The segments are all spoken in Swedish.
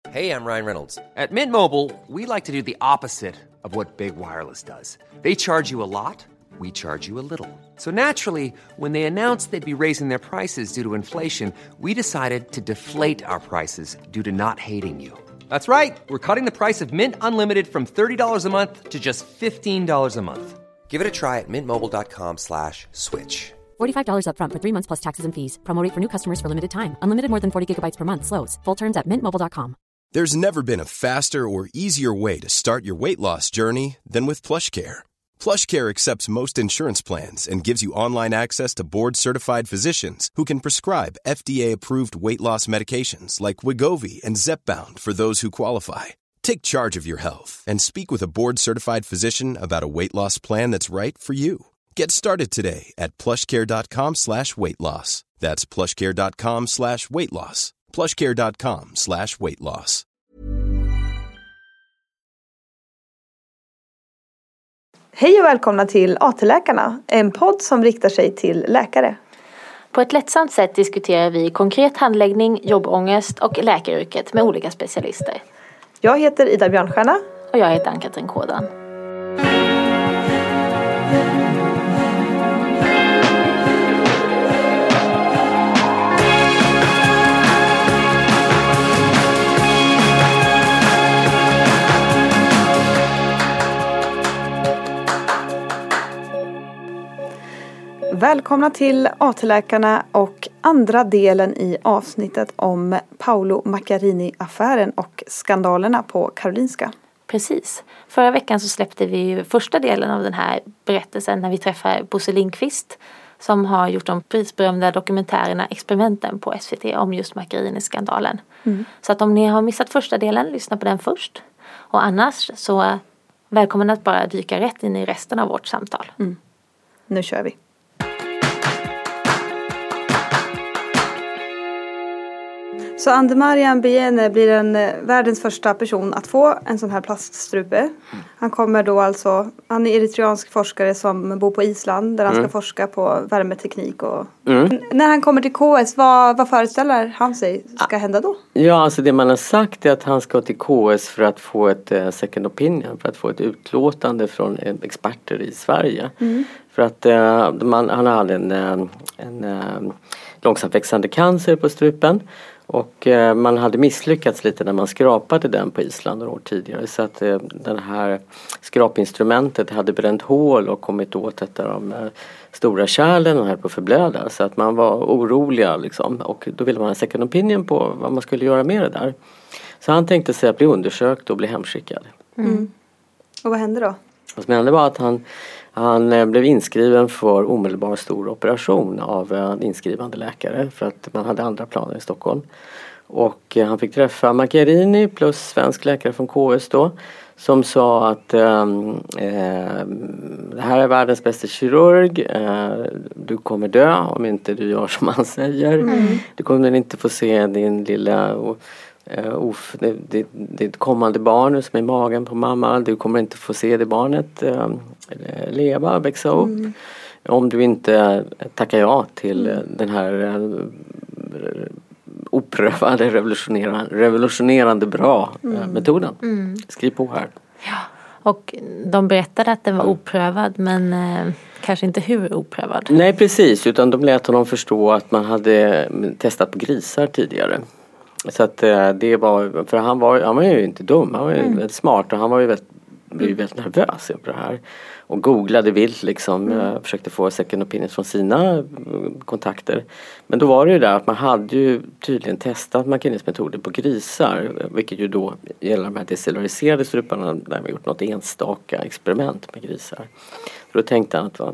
Hey, I'm Ryan Reynolds. At Mint Mobile, we like to do the opposite of what Big Wireless does. They charge you a lot, we charge you a little. So naturally, when they announced they'd be raising their prices due to inflation, we decided to deflate our prices due to not hating you. That's right. We're cutting the price of Mint Unlimited from $30 a month to just $15 a month. Give it a try at mintmobile.com/switch. $45 up front for 3 months plus taxes and fees. Promo rate for new customers for limited time. Unlimited more than 40 gigabytes per month. Slows full terms at mintmobile.com. There's never been a faster or easier way to start your weight loss journey than with PlushCare. PlushCare accepts most insurance plans and gives you online access to board-certified physicians who can prescribe FDA-approved weight loss medications like Wegovy and Zepbound for those who qualify. Take charge of your health and speak with a board-certified physician about a weight loss plan that's right for you. Get started today at plushcare.com/weightloss. That's plushcare.com/weightloss. plushcare.com/weightloss. Hej och välkomna till AT-läkarna, en podd som riktar sig till läkare. På ett lättsamt sätt diskuterar vi konkret handläggning, jobbångest och läkaryrket med olika specialister. Jag heter Ida Björnstjärna. Och jag heter Ann-Katrin Kådan. Välkomna till AT-läkarna och andra delen i avsnittet om Paolo Macchiarini-affären och skandalerna på Karolinska. Precis. Förra veckan så släppte vi första delen av den här berättelsen när vi träffar Bosse Lindqvist som har gjort de prisberömda dokumentärerna Experimenten på SVT om just Macchiarini-skandalen. Så att om ni har missat första delen, lyssna på den först. Och annars så välkommen att bara dyka rätt in i resten av vårt samtal. Nu kör vi. Så Andemariam Biene blir världens första person att få en sån här plaststrupe. Han kommer då alltså, han är eritreansk forskare som bor på Island där han ska forska på värmeteknik. Och när han kommer till KS, vad föreställer han sig ska hända då? Ja, alltså det man har sagt är att han ska till KS för att få ett second opinion, för att få ett utlåtande från experter i Sverige. För att han hade en långsamt växande cancer på strupen. Och man hade misslyckats lite när man skrapade den på Island några år tidigare. Så att det här skrapinstrumentet hade bränt hål och kommit åt ett av de stora kärlen och höll på att förblöda. Så att man var oroliga liksom. Och då ville man ha en second opinion på vad man skulle göra med det där. Så han tänkte sig att bli undersökt och bli hemskickad. Och vad hände då? Vad som hände var att han blev inskriven för omedelbar stor operation av en inskrivande läkare för att man hade andra planer i Stockholm. Och han fick träffa Macchiarini plus svensk läkare från KS då som sa att det här är världens bästa kirurg, du kommer dö om inte du gör som han säger. Du kommer inte få se din lilla... det kommande barn som är i magen på mamma, du kommer inte få se det barnet leva, växa upp om du inte tackar ja till den här oprövade revolutionerande bra metoden. Skriv på här. Ja, och de berättade att den var oprövad men kanske inte hur oprövad. Nej, precis, utan de lät honom förstå att man hade testat på grisar tidigare. Så att det var, för han var ju inte dum, han var ju väldigt smart och han var ju blev väldigt nervös över det här. Och googlade vilt liksom, försökte få second opinion från sina kontakter. Men då var det ju där att man hade ju tydligen testat Macchiarinis-metoder på grisar. Vilket ju då gäller de här decellulariserade struparna där man gjort något enstaka experiment med grisar. För då tänkte han att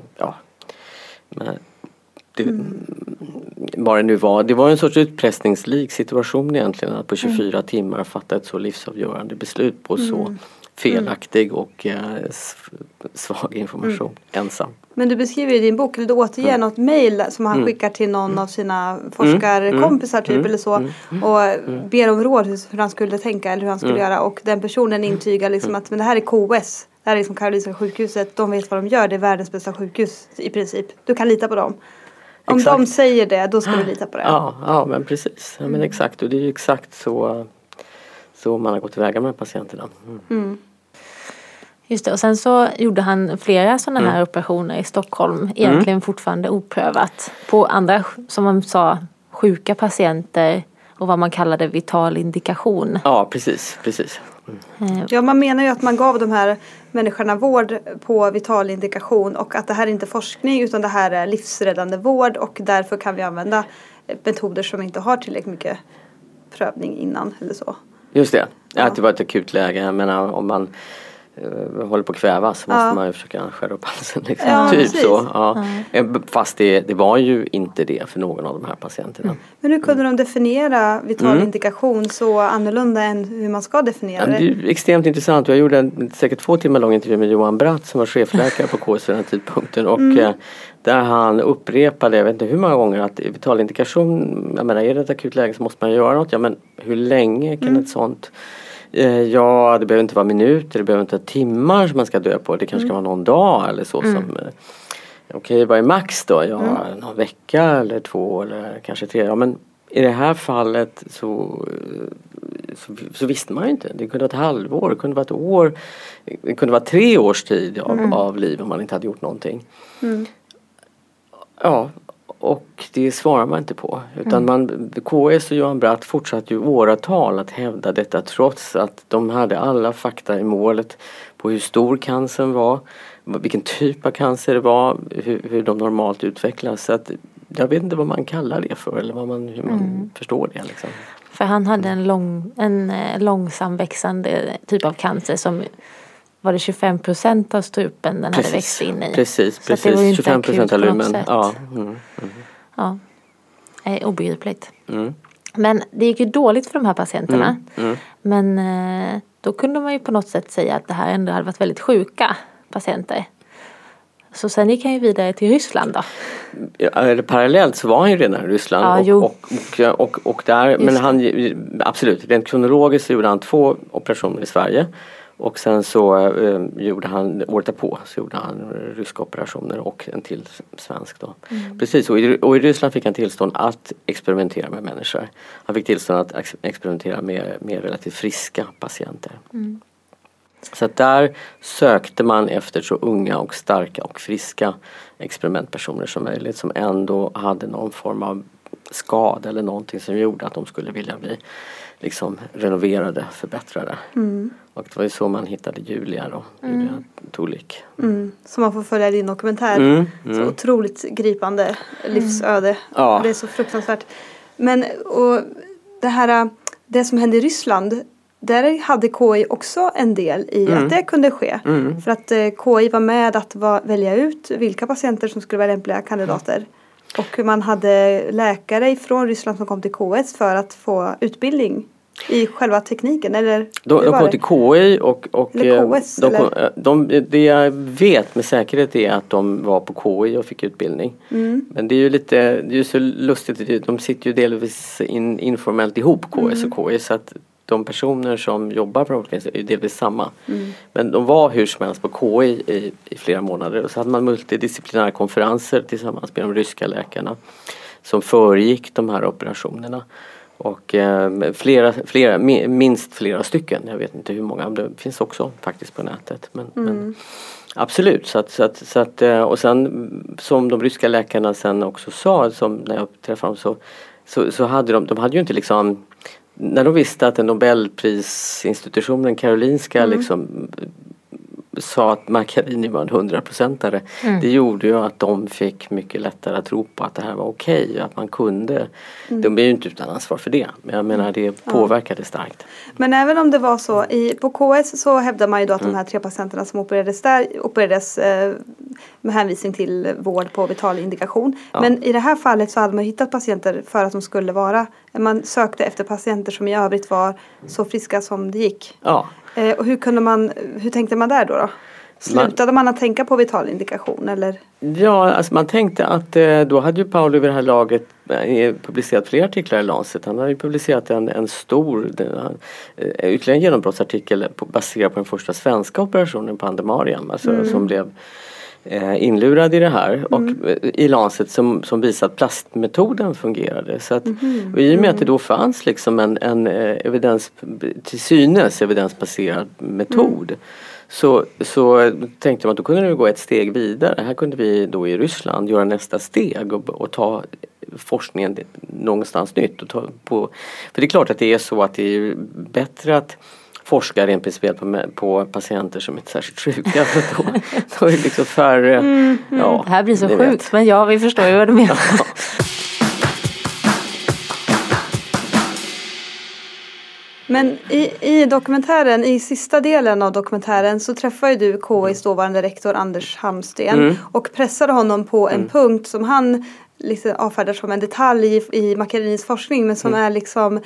vad det nu var. Det var en sorts utpressningslik situation egentligen. Att på 24 timmar fatta ett så livsavgörande beslut på så felaktig och svag information ensam. Men du beskriver i din bok, eller du återger något mejl som han skickar till någon av sina forskarkompisar typ eller så. Och ber om råd hur han skulle tänka eller hur han skulle göra. Och den personen intygar liksom att men det här är KS. Det här är liksom Karolinska sjukhuset. De vet vad de gör. Det är världens bästa sjukhus i princip. Du kan lita på dem. Om de säger det, då ska du lita på det. Ja men precis. Ja, men exakt. Och det är ju exakt så man har gått tillväga med patienterna. Just det, och sen så gjorde han flera sådana här operationer i Stockholm, egentligen fortfarande oprövat, på andra, som man sa, sjuka patienter och vad man kallade vital indikation. Ja, precis. Ja, man menar ju att man gav de här människorna vård på vital indikation och att det här är inte forskning utan det här är livsräddande vård och därför kan vi använda metoder som inte har tillräckligt mycket prövning innan eller så. Just det, att det var ett akut läge. Jag menar, om man håller på att kväva så måste man ju försöka skära upp halsen. Liksom. Ja, typ precis. så. Ja. Fast det var ju inte det för någon av de här patienterna. Men hur kunde de definiera vital indikation så annorlunda än hur man ska definiera det? Det är extremt intressant. Jag gjorde säkert 2 timmar lång intervju med Johan Bratt som var chefläkare på KS vid den tidpunkten. Och där han upprepade, jag vet inte hur många gånger, att vital indikation, jag menar, är det ett akut läge så måste man göra något. Ja, men hur länge kan ett sånt... Ja, det behöver inte vara minuter, det behöver inte vara timmar som man ska dö på. Det kanske ska vara någon dag eller så som... Okej, vad är max då? Ja, någon vecka eller 2 eller kanske 3. Ja, men i det här fallet så visste man ju inte. Det kunde vara ett halvår, det kunde vara ett år. Det kunde vara 3 års tid av liv om man inte hade gjort någonting. Ja, och det svarar man inte på. Utan KS och Johan Bratt fortsatte ju åratal att hävda detta trots att de hade alla fakta i målet på hur stor cancern var, vilken typ av cancer det var, hur de normalt utvecklas. Så att jag vet inte vad man kallar det för eller hur man förstår det. Liksom. För han hade en långsam växande typ av cancer som var det 25% av strupen den hade växt in i. Precis. Det var ju inte 25% av lumen. Ja. Ja, obegripligt. Men det gick ju dåligt för de här patienterna. Men då kunde man ju på något sätt säga att det här ändå hade varit väldigt sjuka patienter. Så sen gick han ju vidare till Ryssland då. Ja, parallellt så var han ju redan i Ryssland och där, men han absolut, rent kronologiskt så gjorde han 2 operationer i Sverige. Och sen så gjorde han, året därpå så gjorde han ryska operationer och en till svensk då. Precis, och i Ryssland fick han tillstånd att experimentera med människor. Han fick tillstånd att experimentera med relativt friska patienter. Så att där sökte man efter så unga och starka och friska experimentpersoner som möjligt som ändå hade någon form av skada eller någonting som gjorde att de skulle vilja bli liksom renoverade, förbättrade. Och det var ju så man hittade Julia då, Julia Tolik. Så man får följa din dokumentär. Så otroligt gripande livsöde. Ja. Det är så fruktansvärt. Men och det som hände i Ryssland, där hade KI också en del i att det kunde ske. För att KI var med att välja ut vilka patienter som skulle vara lämpliga kandidater. Och man hade läkare från Ryssland som kom till KS för att få utbildning i själva tekniken. Eller de kom till KI och KS, det jag vet med säkerhet är att de var på KI och fick utbildning. Men det är ju så lustigt, de sitter ju delvis informellt ihop KS och KI, så att de personer som jobbar på organisationen är delvis samma. Men de var hur som helst på KI i flera månader. Och så hade man multidisciplinära konferenser tillsammans med de ryska läkarna som föregick de här operationerna. Och minst flera stycken. Jag vet inte hur många, det finns också faktiskt på nätet. Men absolut. Så att, och sen som de ryska läkarna sen också sa, som när jag träffade dem så hade de hade ju inte liksom, när de visste att en Nobelprisinstitutionen Karolinska liksom sa att Macchiarini var en 100%are. Det gjorde ju att de fick mycket lättare att tro på att det här var okej. Att man kunde. De är ju inte utan ansvar för det. Men jag menar det påverkade starkt. Men även om det var så. På KS så hävdar man ju då att de här 3 patienterna som opererades med hänvisning till vård på vital indikation. Ja. Men i det här fallet så hade man hittat patienter för att de skulle vara. Man sökte efter patienter som i övrigt var så friska som det gick. Ja. Och hur tänkte man där då? Slutade man att tänka på vital indikation eller? Ja, alltså man tänkte att då hade ju Paolo vid det här laget publicerat flera artiklar i Lancet. Han hade ju publicerat en stor ytterligare genombrottsartikel baserad på den första svenska operationen på Andemariam. Alltså som blev inlurad i det här och i Lancet som visar att plastmetoden fungerade. Så att, och i och med att det då fanns liksom en till synes evidensbaserad metod så tänkte man att då kunde vi gå ett steg vidare. Här kunde vi då i Ryssland göra nästa steg och ta forskningen någonstans nytt. Och för det är klart att det är så att det är bättre att forska rent principiellt på patienter som inte är särskilt sjuka. För då är det liksom färre... Ja, det här blir så sjukt, men ja, vi förstår ju vad du menar. Men i dokumentären, i sista delen av dokumentären så träffar ju du KI:s dåvarande rektor Anders Halmsten och pressade honom på en punkt som han liksom avfärdar som en detalj i Maccarinis forskning, men som är liksom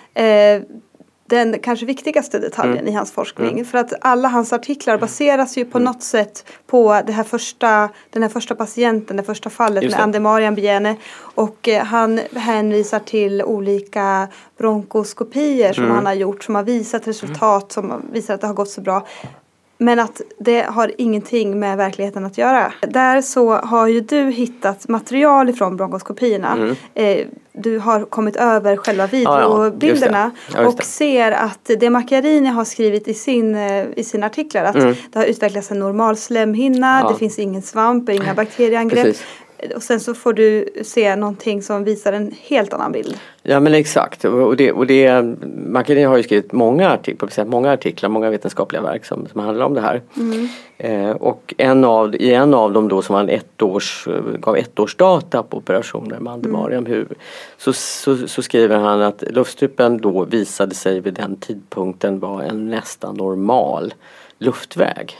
den kanske viktigaste detaljen i hans forskning. För att alla hans artiklar baseras ju på något sätt på den här första patienten, det första fallet med Andemariam Biene. Och han hänvisar till olika bronkoskopier som han har gjort, som har visat resultat, som visar att det har gått så bra. Men att det har ingenting med verkligheten att göra. Där så har ju du hittat material ifrån bronkoskopierna. Du har kommit över själva videobilderna och ser att det Macchiarini har skrivit i sin artiklar att det har utvecklats en normal slemhinna, det finns ingen svamp, inga bakterieangrepp. Precis. Och sen så får du se någonting som visar en helt annan bild. Ja, men exakt. Och Macchiarini har ju skrivit många artiklar, många vetenskapliga verk som handlar om det här. Och i en av dem då som han gav ettårsdata på operationer med Andemariam så skriver han att luftstrupen då visade sig vid den tidpunkten vara en nästan normal luftväg.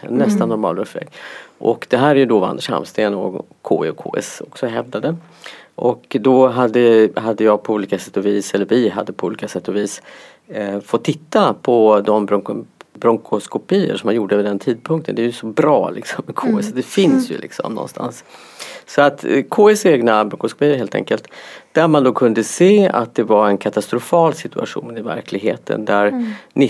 Och det här är ju då vad Anders Halmsten och KI och KS också hävdade. Och då hade jag på olika sätt och vis, eller vi hade på olika sätt och vis fått titta på de bronkoskopier som man gjorde vid den tidpunkten. Det är ju så bra liksom med KS. Det finns ju liksom någonstans. Så att KS egna bronkoskopier helt enkelt, där man då kunde se att det var en katastrofal situation i verkligheten där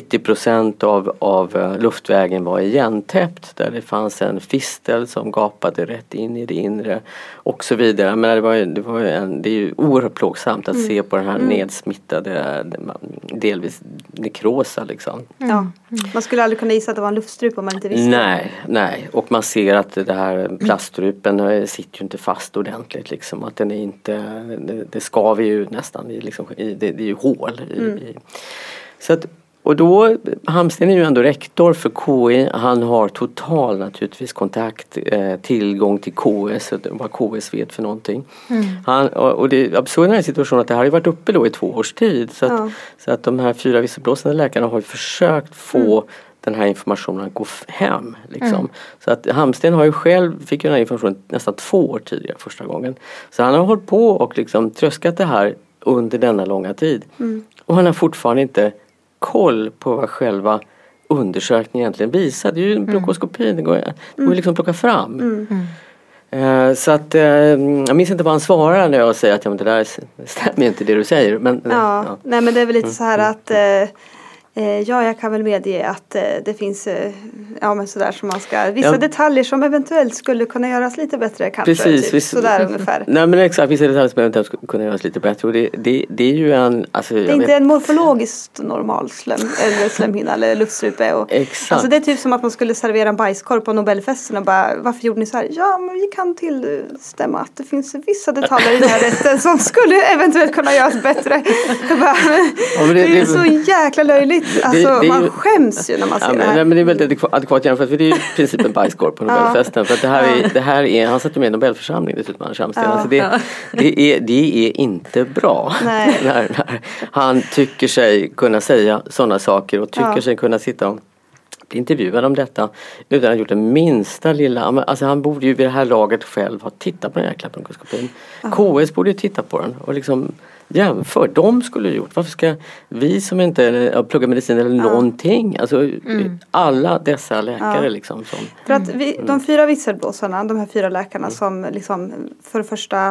90% av luftvägen var igentäppt, där det fanns en fistel som gapade rätt in i det inre och så vidare. Men det är ju oerhört plågsamt att se på den här nedsmittade, delvis nekrosa liksom. Ja. Man skulle aldrig kunna gissa att det var en luftstrup om man inte visste. Nej. Och man ser att det här plaststrupen sitter ju inte fast ordentligt liksom. Att den är inte, det skaver ju nästan det är ju hål i. Så att, och då, Halmsten är ju ändå rektor för KI. Han har total naturligtvis tillgång till KS, vad KS vet för någonting. Och det är absurd i den här situationen att det här har varit uppe då i 2 års tid. Så att de här 4 visselblåsande läkarna har ju försökt få den här informationen att gå hem. Liksom. Så att Halmsten har ju fick ju den här informationen nästan 2 år tidigare första gången. Så han har hållit på och liksom tröskat det här under denna långa tid. Och han har fortfarande inte koll på vad själva undersökningen egentligen visar. Det är ju en bronkoskopi, det går liksom att plocka fram. Så att jag minns inte vad han svarar när jag säger att det där stämmer inte det du säger. Men, Nej, men det är väl lite så här att jag kan väl medge att det finns men sådär som man ska, vissa detaljer som eventuellt skulle kunna göras lite bättre kanske. Precis. Sådär ungefär. Nej, men exakt, vissa detaljer som eventuellt skulle kunna göras lite bättre. Och det är ju en... Alltså, det är inte en morfologiskt normal slemhinna eller luftstrupe. Exakt. Alltså det är typ som att man skulle servera en bajskorv på Nobelfesten och bara, varför gjorde ni så här? Ja, men vi kan tillstämma att det finns vissa detaljer i den här rätten som skulle eventuellt kunna göras bättre. Det är så jäkla löjligt. Alltså man skäms ju när man ser det här. Nej, men det är väldigt adekvat jämfört, för det är ju i princip en bajskorv på Nobelfesten. För att det här är han satt ju med i Nobelförsamlingen dessutom, Anders Halmsten. Alltså det är inte bra när han tycker sig kunna säga sådana saker och tycker sig kunna sitta och bli intervjuad om detta utan att ha gjort den minsta lilla... Alltså han borde ju vid det här laget själv ha tittat på den här jäkla bronkoskopin. KS borde ju titta på den och liksom jämför. De skulle ha gjort. Varför ska vi som inte pluggar medicin eller någonting? Alltså alla dessa läkare liksom. Som, för att de 4 visselblåsarna, de här 4 läkarna som liksom för det första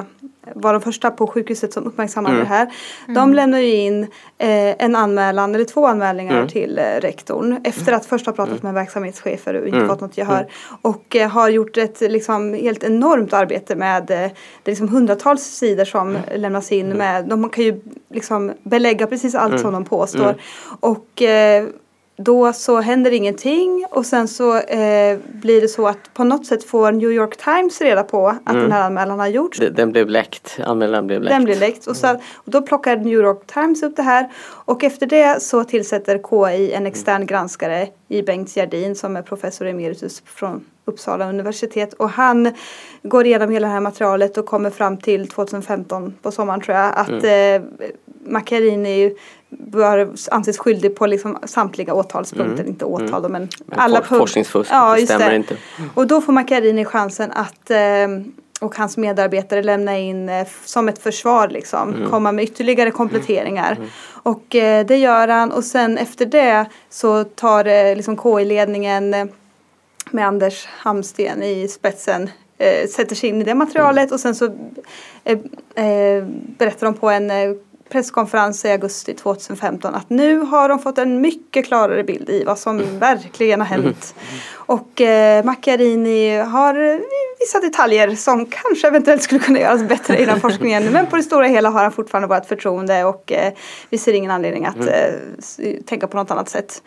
var de första på sjukhuset som uppmärksammade det här. De lämnar ju in en anmälan eller 2 anmälningar till rektorn efter att först ha pratat med verksamhetschefer och inte fått något gehör. Och har gjort ett liksom helt enormt arbete med det liksom hundratals sidor som lämnas in med. De kan ju liksom belägga precis allt som de påstår. Och då så händer ingenting och sen så blir det så att på något sätt får New York Times reda på att den här anmälan har gjorts. Den blev läckt, anmälan blev läckt. Den blev läckt och då plockar New York Times upp det här och efter det så tillsätter KI en extern granskare i Bengt Gerdin som är professor emeritus från Uppsala universitet och han går igenom hela det här materialet och kommer fram till 2015 på sommaren tror jag att Macchiarini bör anses skyldig på liksom samtliga åtalspunkter, inte åtal men alla punkter. Forskningsfusk, det stämmer inte. Och då får Macchiarini chansen att och hans medarbetare lämna in som ett försvar liksom, komma med ytterligare kompletteringar. Och det gör han och sen efter det så tar liksom KI-ledningen med Anders Hamsten i spetsen sätter sig in i det materialet och sen så berättar de på en presskonferens i augusti 2015 att nu har de fått en mycket klarare bild i vad som verkligen har hänt. Och Macchiarini har vissa detaljer som kanske eventuellt skulle kunna göras bättre i den forskningen. Men på det stora hela har han fortfarande bara ett förtroende och vi ser ingen anledning att tänka på något annat sätt.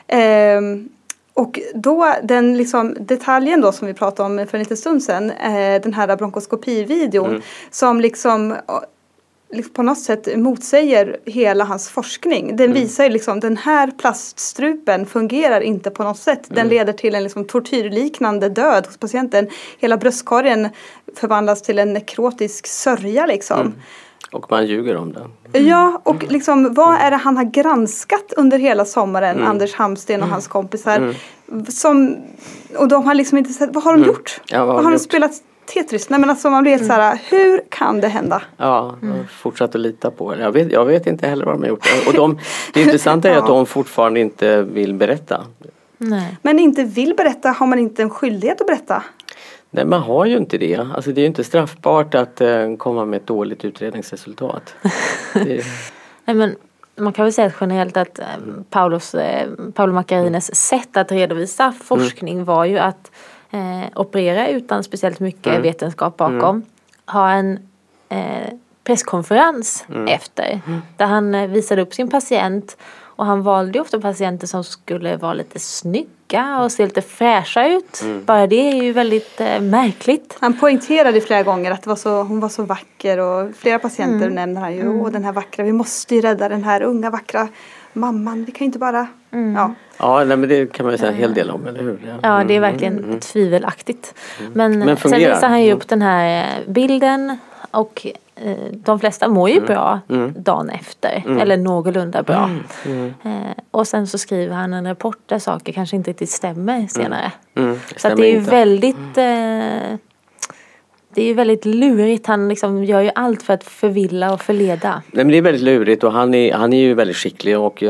Och då den liksom detaljen då som vi pratade om för en liten stund sedan, den här bronkoskopivideon som liksom på något sätt motsäger hela hans forskning. Den visar ju liksom den här plaststrupen fungerar inte på något sätt. Den leder till en liksom tortyrliknande död hos patienten. Hela bröstkorgen förvandlas till en nekrotisk sörja liksom. Och man ljuger om det. Ja, och liksom vad är det han har granskat under hela sommaren, Anders Hamsten och hans kompisar. Och de har liksom inte sett, vad har de gjort? Ja, vad har de spelat Tetris? Nej men alltså man blir så här, hur kan det hända? Ja, fortsatt att lita på det. Jag vet inte heller vad de har gjort. Och det intressanta är att de fortfarande inte vill berätta. Nej. Men inte vill berätta, har man inte en skyldighet att berätta? Nej, man har ju inte det. Alltså det är ju inte straffbart att komma med ett dåligt utredningsresultat. Nej, men man kan väl säga generellt att Paolo Macchiarines sätt att redovisa forskning var ju att operera utan speciellt mycket vetenskap bakom. Ha en presskonferens efter där han visade upp sin patient och han valde ofta patienter som skulle vara lite snygga och se lite fräscha ut. Bara det är ju väldigt märkligt. Han poängterade flera gånger att hon var så vacker och flera patienter nämner han ju. Den här vackra, vi måste ju rädda den här unga vackra mamman. Vi kan ju inte bara... Ja, nej, men det kan man ju säga en hel del om, eller hur? Ja, det är verkligen tvivelaktigt. Men sen visar han ju upp den här bilden och de flesta mår ju bra dagen efter. Eller någorlunda bra. Och sen så skriver han en rapport där saker kanske inte riktigt stämmer senare. Så att det är ju väldigt... Det är ju väldigt lurigt. Han liksom gör ju allt för att förvilla och förleda. Nej, men det är väldigt lurigt och han är ju väldigt skicklig och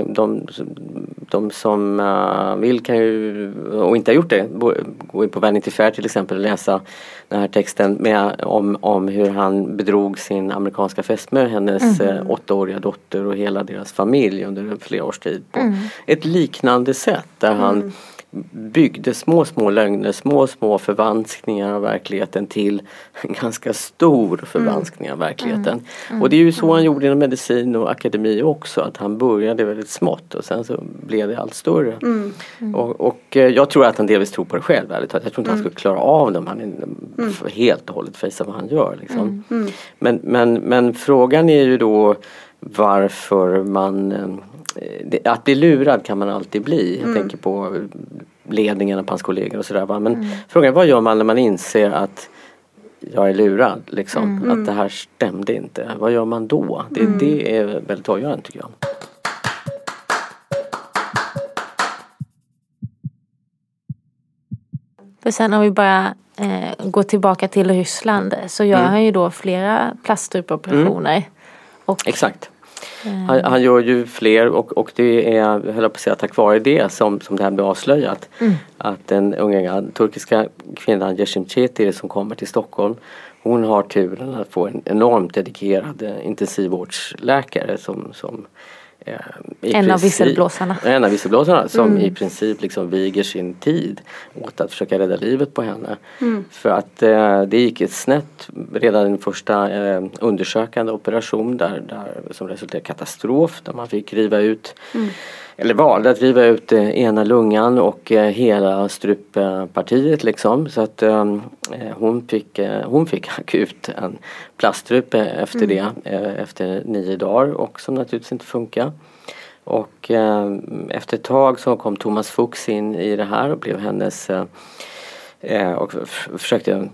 de som vill kan ju, och inte har gjort det, gå in på Vanity Fair till exempel och läsa den här texten om hur han bedrog sin amerikanska fästmö, hennes 8-åriga dotter och hela deras familj under flera års tid på ett liknande sätt där han byggde små lögner, små förvanskningar av verkligheten till en ganska stor förvanskning av verkligheten. Och det är ju så han gjorde inom medicin och akademi också, att han började väldigt smått och sen så blev det allt större. Och jag tror att han delvis tror på det själv. Jag tror inte han skulle klara av dem. Han är helt och hållet fejsar vad han gör. Liksom. Men frågan är ju då varför man... Att bli lurad kan man alltid bli. Jag tänker på ledningen av hans kollegor och sådär. Men frågan är, vad gör man när man inser att jag är lurad? Liksom? Att det här stämde inte. Vad gör man då? Det är väldigt avgörande tycker jag. För sen om vi bara går tillbaka till Ryssland så gör han ju då flera plaststrupoperationer. Exakt. Han gör ju fler och det är, jag höll på att säga, tack vare det som det här blev avslöjat. Att den unga turkiska kvinnan Yeşim Çetir som kommer till Stockholm hon har turen att få en enormt dedikerad intensivvårdsläkare som en av visselblåsarna som i princip liksom viger sin tid åt att försöka rädda livet på henne. För att det gick ett snett redan den första undersökande operation där som resulterade i katastrof, där man fick riva ut eller valde att riva ut ena lungan och hela struppartiet liksom. Så att hon fick akut en plaststrupe efter det, efter 9 dagar, och som naturligtvis inte funkar. Och efter ett tag så kom Thomas Fuchs in i det här och blev hennes och försöka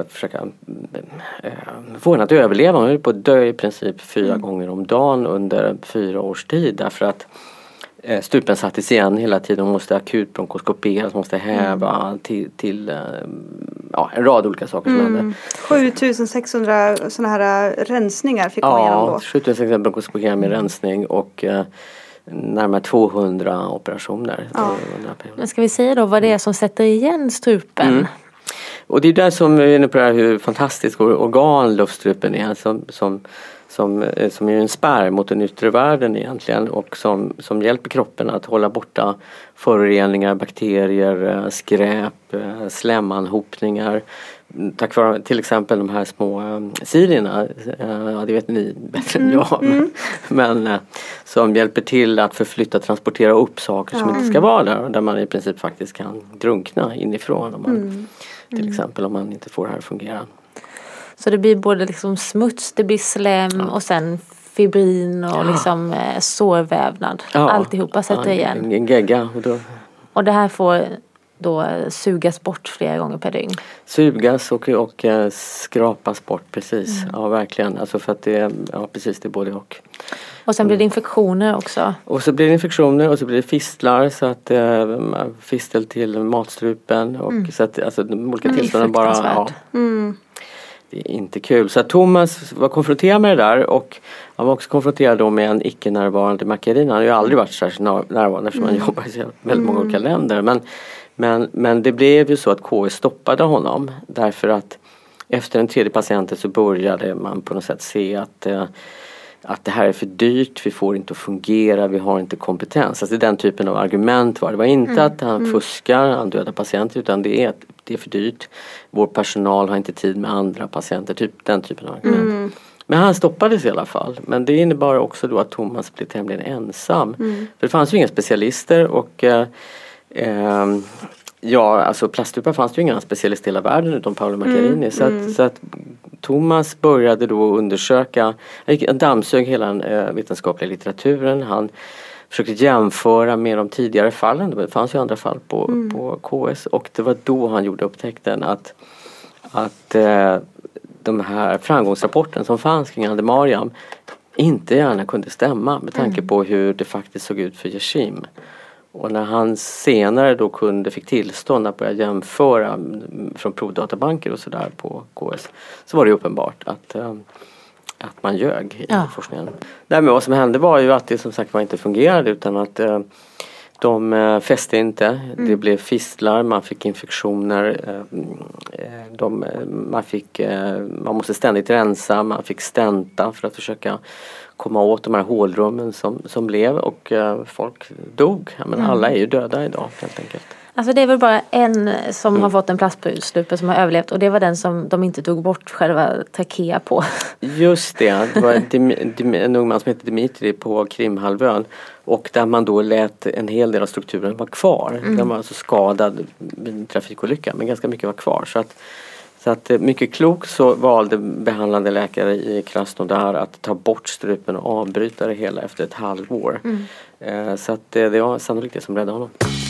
få henne att överleva. Hon höll på att dö i princip 4 gånger om dagen under 4 års tid, därför att strupen sattes igen hela tiden. Hon måste akut bronkoskoperas, måste häva till en rad olika saker som hände. 7600 sådana här rensningar fick hon igenom då. Ja, 7600 bronkoskopieringar med rensning och närmare 200 operationer. Ja. Men ska vi säga då vad det är som sätter igen strupen? Och det är där som vi är inne på det här, hur fantastisk organ luftstrupen är, som är en spärr mot den yttre världen egentligen, och som hjälper kroppen att hålla borta föroreningar, bakterier, skräp, slemmanhopningar. Tack vare till exempel de här små sirierna, det vet ni bättre än jag, men som hjälper till att förflytta, transportera upp saker som inte ska vara där, där man i princip faktiskt kan drunkna inifrån om man, till exempel om man inte får det här att fungera. Så det blir både liksom smuts, det blir slem och sen fibrin och liksom sårvävnad. Alltihopa sätter igen. En gegga. Och det här får då sugas bort flera gånger per dygn. Sugas och skrapas bort, precis. Ja, verkligen. Alltså för att det är både och. Och sen blir det infektioner också. Och så blir det infektioner och så blir det fistlar, så att fistel till matstrupen och så att alltså de olika tillstånden bara det är inte kul. Så att Thomas var konfronterad med det där, och han var också konfronterad då med en icke-närvarande Macchiarini. Han har ju aldrig varit särskilt närvarande eftersom han jobbar i väldigt många olika länder. Men det blev ju så att KS stoppade honom, därför att efter den 3:e patienten så började man på något sätt se att det här är för dyrt, vi får inte att fungera, vi har inte kompetens. Alltså den typen av argument var det. var inte att han fuskar, han dödar patienter, utan det är för dyrt. Vår personal har inte tid med andra patienter, den typen av argument. Men han stoppades i alla fall. Men det innebar också då att Thomas blev tämligen ensam. För det fanns ju inga specialister, och alltså plaststrupar fanns det ju inga specialister i hela världen utom Paolo Macchiarini. Så att Thomas började då undersöka, han dammsög hela den vetenskapliga litteraturen. Han försökte jämföra med de tidigare fallen. Det fanns ju andra fall på KS, och det var då han gjorde upptäckten att de här framgångsrapporten som fanns kring Andemariam inte gärna kunde stämma med tanke på hur det faktiskt såg ut för Yeşim. Och när han senare då fick tillstånd att börja jämföra från provdatabanker och sådär på KS, så var det uppenbart att man ljög i forskningen. Därmed vad som hände var ju att det som sagt var inte fungerade, utan att de fäste inte, det blev fistlar, man fick infektioner, man måste ständigt rensa, man fick stenta för att försöka komma åt de här hålrummen som blev, och folk dog. Men alla är ju döda idag helt enkelt. Alltså det är väl bara en som har fått en plaststrupe som har överlevt, och det var den som de inte tog bort själva trachea på. Just det var en ung man som heter Dimitri på Krimhalvön, och där man då lät en hel del av strukturen vara kvar. Den var alltså skadad vid en trafikolycka, men ganska mycket var kvar. Så att mycket klokt så valde behandlande läkare i Krasnodar att ta bort strupen och avbryta det hela efter ett halvår. Så att det var sannolikt det som räddade honom.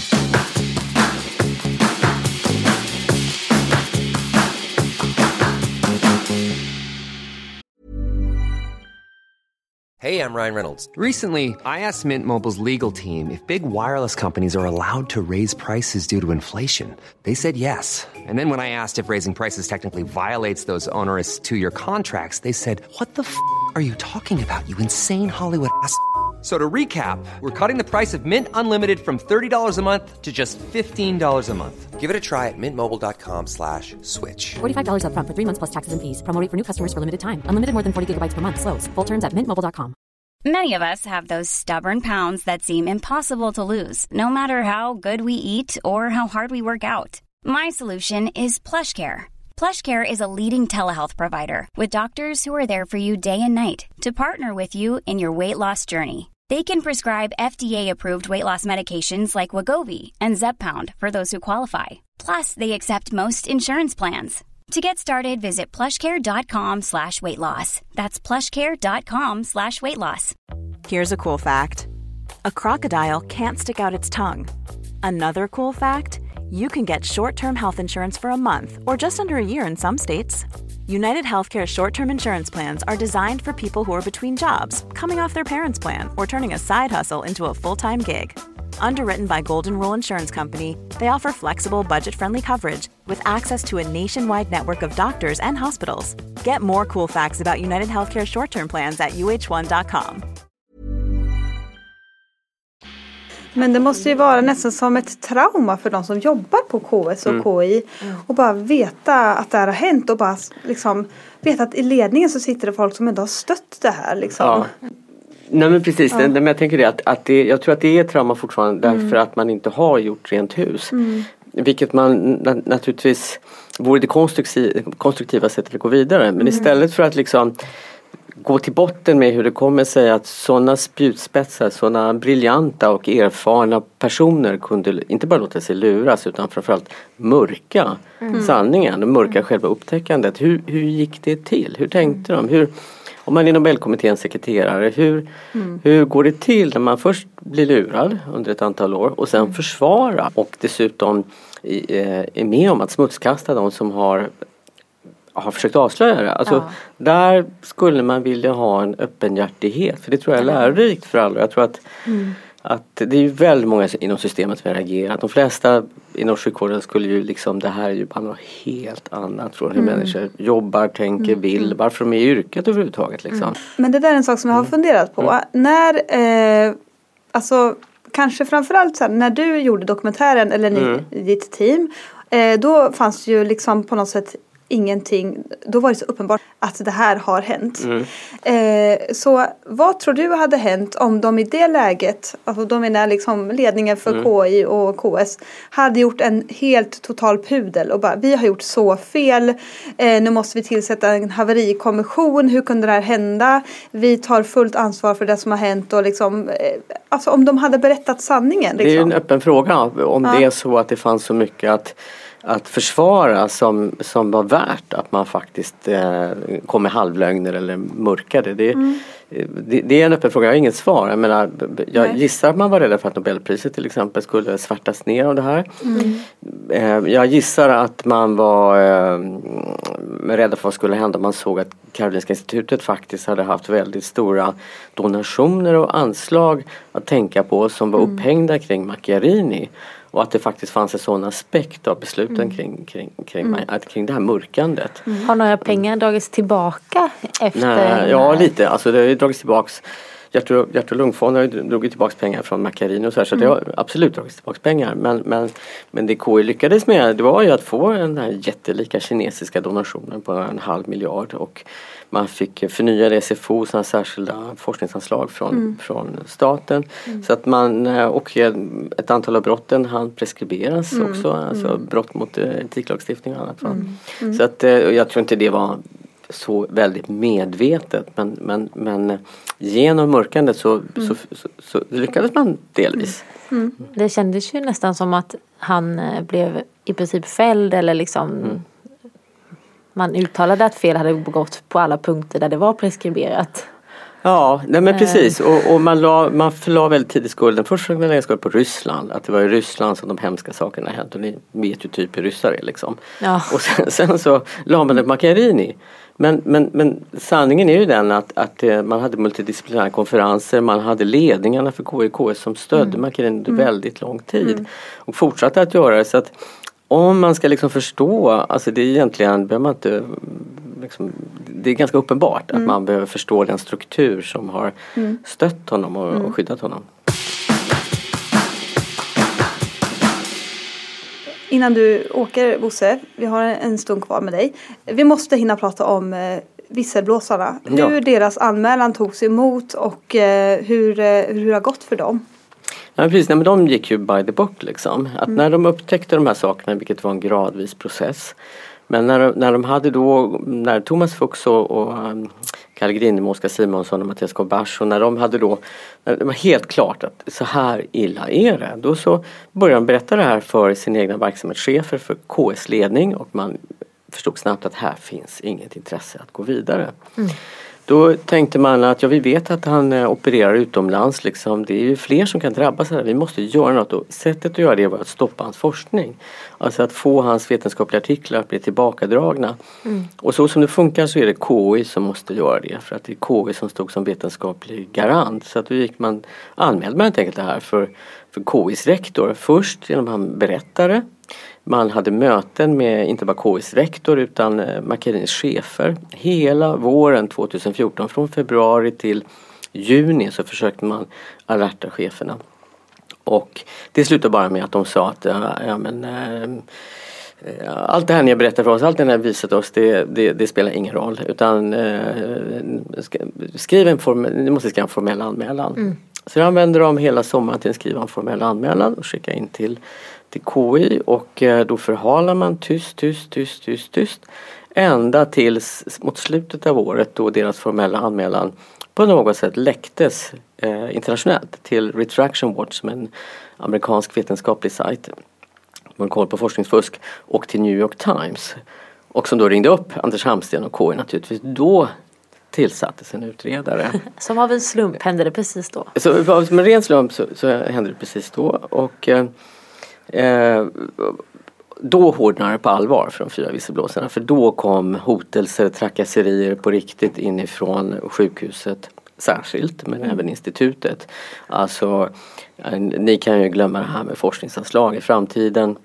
Hey, I'm Ryan Reynolds. Recently, I asked Mint Mobile's legal team if big wireless companies are allowed to raise prices due to inflation. They said yes. And then when I asked if raising prices technically violates those onerous 2-year contracts, they said, "What the f*** are you talking about, you insane Hollywood ass?" So to recap, we're cutting the price of Mint Unlimited from $30 a month to just $15 a month. Give it a try at mintmobile.com/switch. $45 up front for 3 months plus taxes and fees. Promo rate for new customers for limited time. Unlimited more than 40 gigabytes per month. Slows full terms at mintmobile.com. Many of us have those stubborn pounds that seem impossible to lose, no matter how good we eat or how hard we work out. My solution is PlushCare. PlushCare is a leading telehealth provider with doctors who are there for you day and night to partner with you in your weight loss journey. They can prescribe FDA-approved weight loss medications like Wegovy and Zepbound for those who qualify. Plus, they accept most insurance plans. To get started, visit plushcare.com/weightloss. That's plushcare.com/weightloss. Here's a cool fact. A crocodile can't stick out its tongue. Another cool fact, you can get short-term health insurance for a month or just under a year in some states. United Healthcare short-term insurance plans are designed for people who are between jobs, coming off their parents' plan, or turning a side hustle into a full-time gig. Underwritten by Golden Rule Insurance Company, they offer flexible, budget-friendly coverage with access to a nationwide network of doctors and hospitals. Get more cool facts about United Healthcare short-term plans at uh1.com. Men det måste ju vara nästan som ett trauma för de som jobbar på KS och KI. Och bara veta att det här har hänt och bara liksom veta att i ledningen så sitter det folk som ändå har stött det här liksom. Ja. Nej men precis, men jag tänker att jag tror att det är ett trauma fortfarande därför att man inte har gjort rent hus. Vilket man naturligtvis vore det konstruktiva sättet att gå vidare. Men istället för att liksom gå till botten med hur det kommer sig att sådana spjutspetsar, sådana briljanta och erfarna personer kunde inte bara låta sig luras utan framförallt mörka sanningen och mörka själva upptäckandet. Hur gick det till? Hur tänkte de? Om man är Nobelkommitténs sekreterare, hur går det till när man först blir lurad under ett antal år och sen försvara och dessutom är med om att smutskasta de som har försökt avslöja det. Alltså, där skulle man vilja ha en öppenhjärtighet. För det tror jag är lärorikt för alla. Jag tror att det är ju väldigt många inom systemet som reagerar. De flesta inom sjukvården skulle ju liksom, det här är ju bara något helt annat från hur människor jobbar, tänker, vill. Varför de är i yrket överhuvudtaget liksom. Men det där är en sak som jag har funderat på. När, alltså kanske framförallt så här, när du gjorde dokumentären eller ditt team. Då fanns ju liksom på något sätt ingenting, då var det så uppenbart att det här har hänt. Så vad tror du hade hänt om de i det läget, alltså de menar liksom ledningen för KI och KS hade gjort en helt total pudel och bara, vi har gjort så fel, nu måste vi tillsätta en haverikommission, hur kunde det här hända, vi tar fullt ansvar för det som har hänt och liksom, alltså om de hade berättat sanningen liksom. Det är ju en öppen fråga om det är så att det fanns så mycket att försvara som var värt att man faktiskt kom med halvlögner eller mörkade. Det är en öppen fråga, jag har inget svar. Jag gissar att man var rädd för att Nobelpriset till exempel skulle svärtas ner av det här. Jag gissar att man var rädd för vad skulle hända om man såg att Karolinska institutet faktiskt hade haft väldigt stora donationer och anslag att tänka på som var upphängda kring Macchiarini. Och att det faktiskt fanns en sån aspekt av besluten kring det här mörkandet. Har några pengar dragits tillbaka efter? Nej, ja, lite. Alltså det har ju dragits tillbaka. Hjärt- och lungfonden har ju dragit tillbaka pengar från Macchiarini och så här. Så det har absolut dragits tillbaka pengar. Men det KI lyckades med, det var ju att få den här jättelika kinesiska donationen på 500 miljoner. Och man fick förnya SFO, sådana särskilda forskningsanslag från staten. Så att och ett antal av brotten han preskriberas också. Alltså brott mot etiklagstiftning och annat. Så att jag tror inte det var så väldigt medvetet. Men genom mörkandet så lyckades man delvis. Det kändes ju nästan som att han blev i princip fälld eller liksom man uttalade att fel hade begått på alla punkter där det var preskriberat. Ja, nej men precis. Och man förlade väldigt tidigt skulden. Först när jag skulle på Ryssland. Att det var i Ryssland som de hemska sakerna hände. Och ni vet ju typ hur ryssar är liksom. Ja. Och sen så la man det på Macchiarini. Men sanningen är ju den att man hade multidisciplinära konferenser. Man hade ledningarna för KIKS som stödde Macchiarini under väldigt lång tid. Och fortsatte att göra det. Så att om man ska liksom förstå, alltså det är egentligen behöver man inte liksom, det är ganska uppenbart att man behöver förstå den struktur som har stött honom och skyddat honom. Innan du åker, Bosse, vi har en stund kvar med dig. Vi måste hinna prata om visselblåsarna. Hur deras anmälan togs emot och hur det har gått för dem. Ja, precis. Nej, men de gick ju by the book liksom. Att när de upptäckte de här sakerna, vilket var en gradvis process. Men när Thomas Fuchs och Kalle Grindemo, Oskar Simonsson och Mattias Kobash, och när det var helt klart att så här illa är det. Då så började de berätta det här för sina egna verksamhetschefer, för KS-ledning, och man förstod snabbt att här finns inget intresse att gå vidare. Då tänkte man att vi vet att han opererar utomlands. Liksom. Det är ju fler som kan drabbas här. Vi måste göra något. Och sättet att göra det var att stoppa hans forskning. Alltså att få hans vetenskapliga artiklar att bli tillbakadragna. Och så som det funkar så är det KI som måste göra det. För att det är KI som stod som vetenskaplig garant. Så att anmälde man helt enkelt det här för KIs rektor. Först genom han berättare. Man hade möten med inte bara KIs rektor utan Macchiarinis chefer. Hela våren 2014, från februari till juni, så försökte man alerta cheferna. Och det slutade bara med att de sa att allt det här ni har berättat för oss, allt det här ni har visat oss, det spelar ingen roll. Utan ni måste skriva en formell anmälan. Så jag använder de hela sommaren till att skriva en formell anmälan och skicka in till KI, och då förhalar man tyst ända tills mot slutet av året, då deras formella anmälan på något sätt läcktes internationellt till Retraction Watch, som en amerikansk vetenskaplig sajt man koll på forskningsfusk, och till New York Times, och som då ringde upp Anders Hamsten och KI naturligtvis. Då tillsattes en utredare. Som av en slump hände det precis då. Så med ren slump så hände det precis då, och då hårdnade det på allvar för de 4 visselblåsarna, för då kom hotelser, trakasserier på riktigt inifrån sjukhuset särskilt, men även institutet. Alltså, ni kan ju glömma det här med forskningsanslag i framtiden.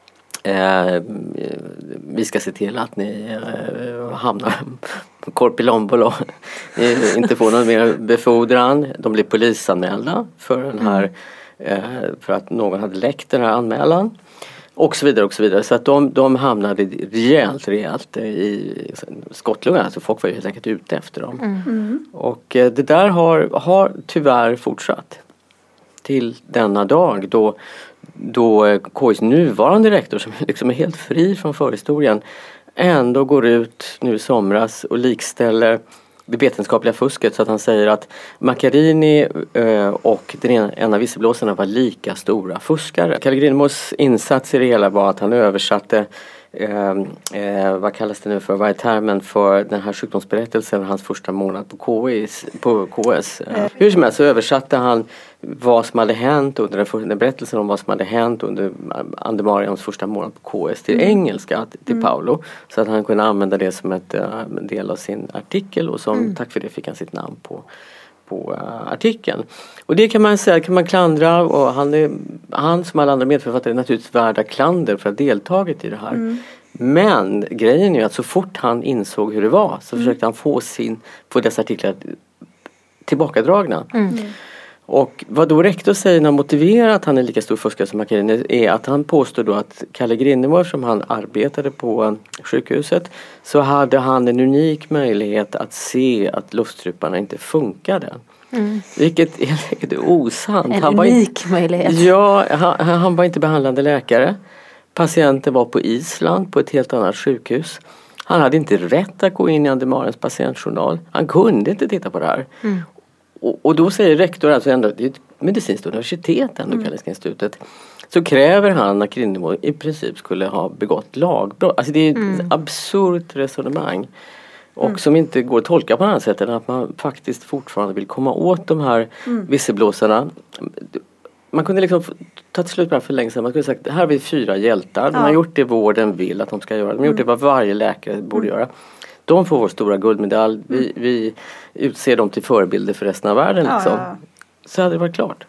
Vi ska se till att ni hamnar på Korpilombolo, inte får någon mer befordran. De blir polisanmälda för den här för att någon hade läckt den här anmälan, och så vidare och så vidare. Så att de hamnade rejält i skottlungan. Alltså folk var ju helt enkelt ute efter dem. Och det där har tyvärr fortsatt till denna dag, då KIs nuvarande rektor, som liksom är helt fri från förhistorien, ändå går ut nu i somras och likställer det vetenskapliga fusket, så att han säger att Macchiarini och den ena visselblåsarna var lika stora fuskare. Kalle Grindemos insats i det hela var att han översatte vad kallas det nu för, vad är termen för den här sjukdomsberättelsen, hans första månad på KS. Hur som helst så översatte han vad som hade hänt under den berättelsen om vad som hade hänt under Andemariams första månad på KS till engelska till Paolo, så att han kunde använda det som en del av sin artikel, och som tack för det fick han sitt namn på artikeln. Och det kan man säga, kan man klandra, och han som alla andra medförfattare är naturligtvis värda klander för att ha deltagit i det här. Men grejen är ju att så fort han insåg hur det var, så försökte han få dessa artiklar tillbakadragna. Och vad då rektor säger när han motiverar att han är lika stor fuskare som Macchiarini är att han påstår då att Kalle Grindemo, eftersom han arbetade på sjukhuset, så hade han en unik möjlighet att se att luftstruparna inte funkade. Vilket är osant. En unik möjlighet. Ja, han var inte behandlande läkare. Patienten var på Island på ett helt annat sjukhus. Han hade inte rätt att gå in i Andemariams patientjournal. Han kunde inte titta på det här. Och då säger rektor, alltså ändå, det är ett medicinskt universitet ändå, Karolinska institutet, så kräver han att Grindemo i princip skulle ha begått lagbrott. Alltså det är ett absurt resonemang. Och som inte går att tolka på annat sätt än att man faktiskt fortfarande vill komma åt de här visselblåsarna. Man kunde liksom ta till slut bara för länge sedan. Man kunde sagt, här har vi 4 hjältar. De har gjort det vården vill att de ska göra. De har gjort det vad varje läkare borde göra. De får vår stora guldmedalj. Vi utser dem till förebilder för resten av världen. Liksom. Så hade det varit klart.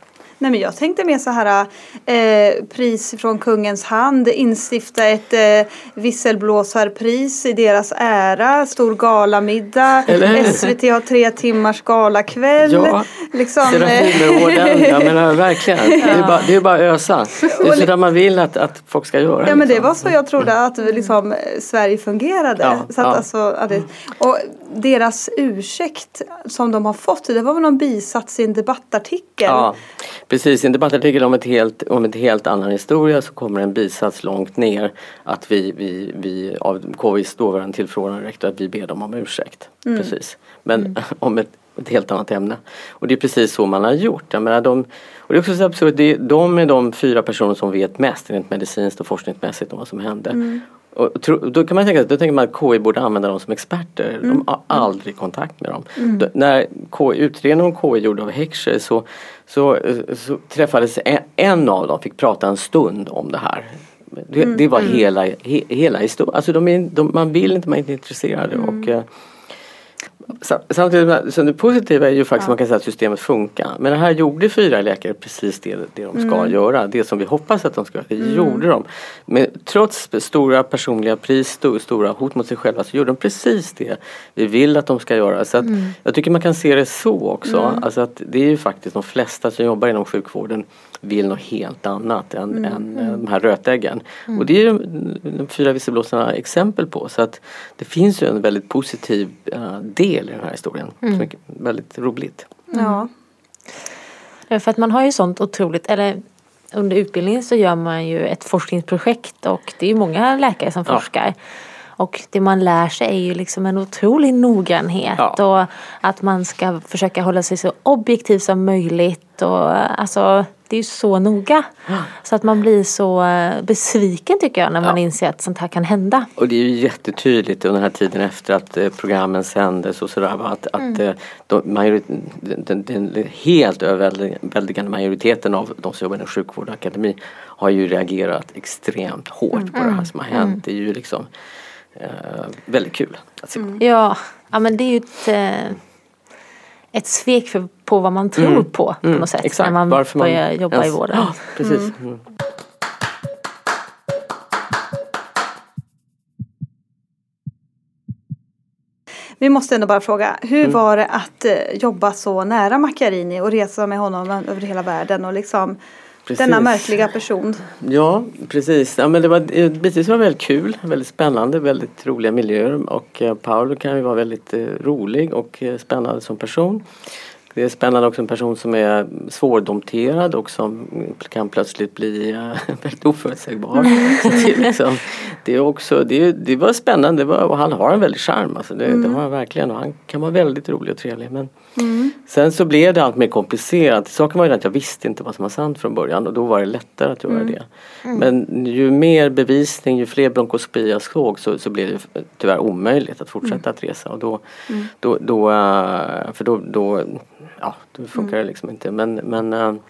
Nej, men jag tänkte mer så här pris från kungens hand, instifta ett visselblåsarpris i deras ära, stor galamiddag, SVT har 3 timmars galakväll. Ja, liksom. Serafimerorden, jag menar verkligen. Det är bara ösa. Det är så där man vill att folk ska göra. Ja, men det var så jag trodde att liksom, Sverige fungerade. Ja, så att, alltså, och deras ursäkt som de har fått, det var väl någon bisats i en debattartikel. Ja, precis. I en debattartikel om ett helt annan historia så kommer en bisats långt ner att vi av KI:s dåvarande tillförordnade rektor att vi ber dem om ursäkt. Precis. Men om ett helt annat ämne. Och det är precis så man har gjort. Jag menar, och det är också så absurt, de är de 4 personer som vet mest rent medicinskt och forskningsmässigt om vad som hände. Och då tänker man att KI borde använda dem som experter. De har aldrig kontakt med dem. När utredningen om KI gjorde av Heckscher så träffades en av dem, fick prata en stund om det här. Det var hela historien. Alltså man vill inte, man är inte intresserade. Och samtidigt, så det positiva är ju faktiskt man kan säga att systemet funkar. Men det här gjorde 4 läkare precis det de ska göra. Det som vi hoppas att de ska göra, det gjorde de. Men trots stora personliga pris, stora hot mot sig själva, så gjorde de precis det vi vill att de ska göra. Så att jag tycker man kan se det så också. Alltså att det är ju faktiskt de flesta som jobbar inom sjukvården vill något helt annat än de här rötäggen. Och det är ju de 4 visselblåsarna exempel på. Så att det finns ju en väldigt positiv del i den här historien. Som är väldigt roligt. Ja. För att man har ju sånt otroligt, eller under utbildningen så gör man ju ett forskningsprojekt och det är ju många läkare som forskar. Och det man lär sig är ju liksom en otrolig noggrannhet och att man ska försöka hålla sig så objektiv som möjligt och alltså det är ju så noga. Så att man blir så besviken tycker jag när man inser att sånt här kan hända. Och det är ju jättetydligt under den här tiden efter att programmen sändes och sådär att den helt överväldigande majoriteten av de som jobbar inom sjukvård och akademi har ju reagerat extremt hårt på det här som har hänt. Det är ju liksom väldigt kul att se. Ja, men det är ju ett svek på vad man tror på något sätt. Exakt. När man börjar jobba i vården. Ja, precis. Vi måste ändå bara fråga, hur var det att jobba så nära Macchiarini och resa med honom över hela världen och liksom denna märkliga person? Ja, precis. Ja, men det var väldigt kul, väldigt spännande, väldigt roliga miljöer och Paolo kan ju vara väldigt rolig och spännande som person. Det är spännande också en person som är svårdomterad och som kan plötsligt bli väldigt oförutsägbar. Det var spännande och han har en väldigt charm. Alltså det har han verkligen och han kan vara väldigt rolig och trevlig. Men sen så blev det allt mer komplicerat. Saken var ju att jag visste inte vad som var sant från början och då var det lättare att göra det. Men ju mer bevisning, ju fler bronkoskopier jag såg så blev det tyvärr omöjligt att fortsätta att resa. Och då funkar det liksom inte. Men